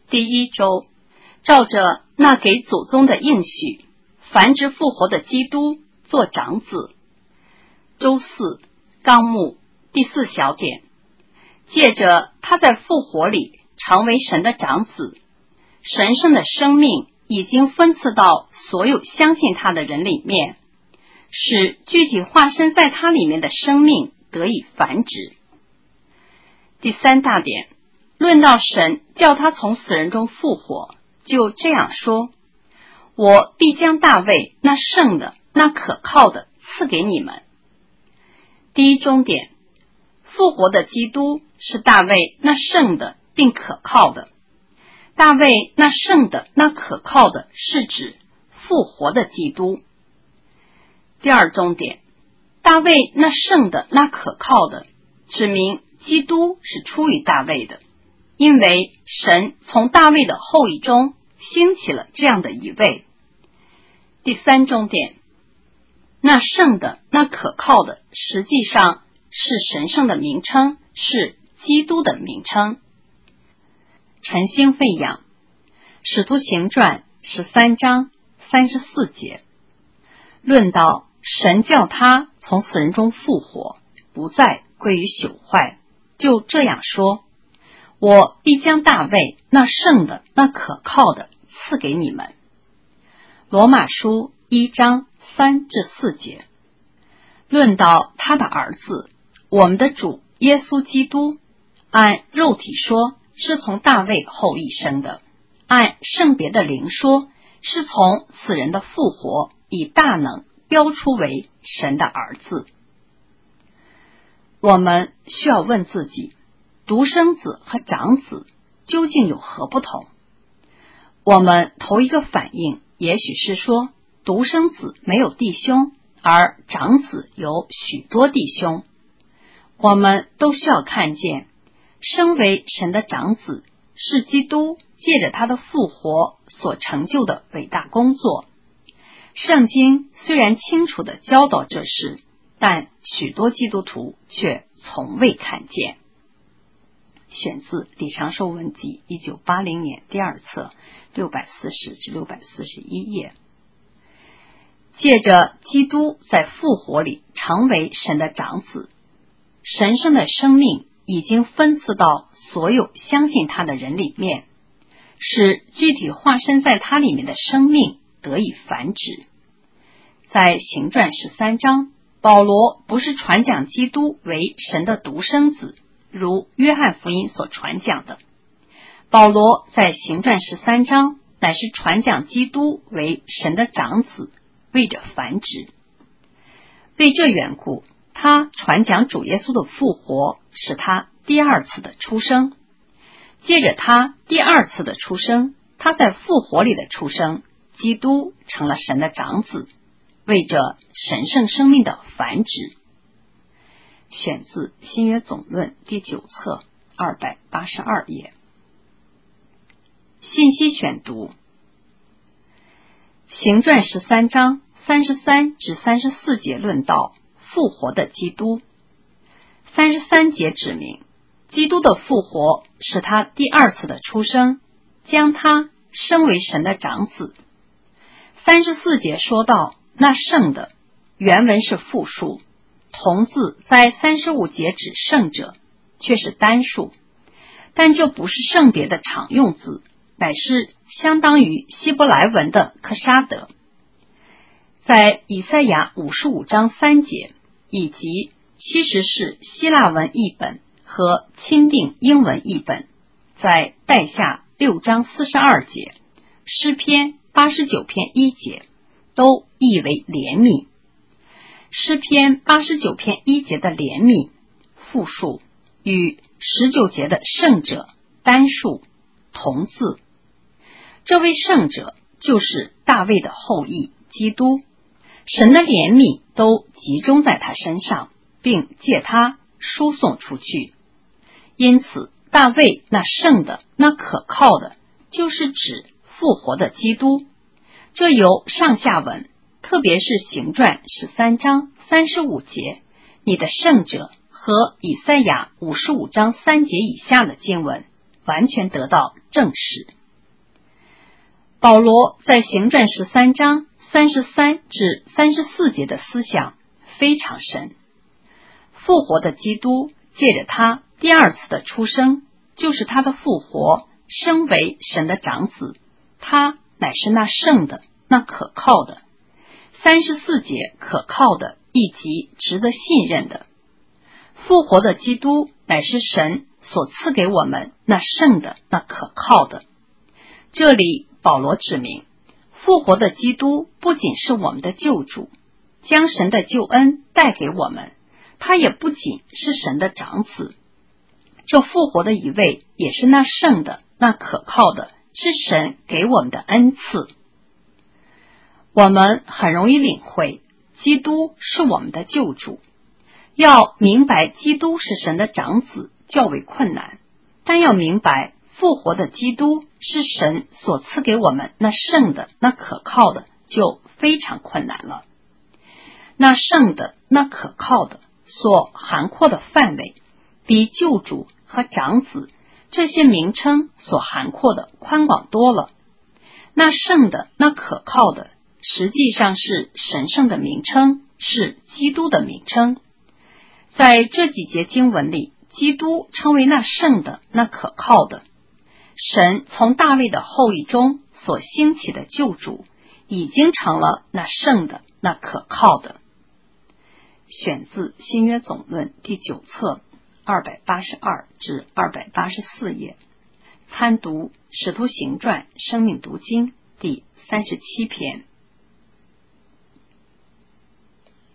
第一周，照着那给祖宗的应许，繁殖复活的基督做长子。周四，纲目第四小点，借着他在复活里成为神的长子，神圣的生命已经分赐到所有相信他的人里面，使具体化身在他里面的生命得以繁殖。第三大点，论到神叫他从死人中复活，就这样说：我必将大卫那圣的那可靠的赐给你们。第一中点，复活的基督是大卫那圣的并可靠的。大卫那圣的那可靠的是指复活的基督。第二中点，大卫那圣的那可靠的指明基督是出于大卫的，因为神从大卫的后裔中兴起了这样的一位。第三中点，那圣的那可靠的实际上是神圣的名称，是基督的名称。晨星喂养，使徒行传13章34节，论到神叫他从死人中复活，不再归于朽坏，就这样说：我必将大卫那圣的那可靠的赐给你们。罗马书1章3至4节，论到他的儿子，我们的主耶稣基督，按肉体说是从大卫后裔生的，按圣别的灵说是从死人的复活以大能标出为神的儿子。我们需要问自己，独生子和长子究竟有何不同？我们头一个反应也许是说，独生子没有弟兄，而长子有许多弟兄。我们都需要看见，身为神的长子是基督借着他的复活所成就的伟大工作。圣经虽然清楚地教导这事，但许多基督徒却从未看见。选自李长寿文集1980年第2册640至641页。借着基督在复活里成为神的长子，神圣的生命已经分赐到所有相信他的人里面，使具体化身在他里面的生命得以繁殖。在行传13章，保罗不是传讲基督为神的独生子，如约翰福音所传讲的。保罗在行传13章乃是传讲基督为神的长子，为着繁殖。为这缘故，他传讲主耶稣的复活，是他第二次的出生。借着他第二次的出生，他在复活里的出生，基督成了神的长子，为着神圣生命的繁殖。选自新约总论第9册282页。信息选读：行传13章33至34节论到复活的基督。33节指明基督的复活是他第二次的出生，将他升为神的长子。34节说到那圣的，原文是复数，同字在35节指圣者，却是单数，但这不是圣别的常用字，乃是相当于希伯来文的克沙德。在以赛亚55章3节以及其实是希腊文译本和钦定英文译本，在带下6章42节、诗篇89篇1节都译为怜悯。诗篇89篇1节的怜悯复数与19节的圣者单数同字。这位圣者就是大卫的后裔基督，神的怜悯都集中在他身上，并借他输送出去。因此大卫那圣的那可靠的就是指复活的基督。这由上下文，特别是行传13章35节你的圣者和以赛亚55章3节以下的经文完全得到证实。 保罗在行传13章33至34节的思想非常深。复活的基督借着他第二次的出生，就是他的复活，升为神的长子，他乃是那圣的，那可靠的。34节可靠的以及值得信任的。复活的基督乃是神所赐给我们那圣的，那可靠的。这里保罗指明，复活的基督不仅是我们的救主，将神的救恩带给我们，他也不仅是神的长子，这复活的一位也是那圣的，那可靠的，是神给我们的恩赐。我们很容易领会基督是我们的救主，要明白基督是神的长子较为困难，但要明白复活的基督是神所赐给我们那圣的，那可靠的，就非常困难了。那圣的，那可靠的所涵括的范围，比救主和长子这些名称所涵括的宽广多了。那圣的，那可靠的实际上是神圣的名称，是基督的名称。在这几节经文里，基督称为那圣的，那可靠的。神从大卫的后裔中所兴起的救主，已经成了那圣的，那可靠的。选自新约总论第9册282至284页，参读使徒行传生命读经第37篇。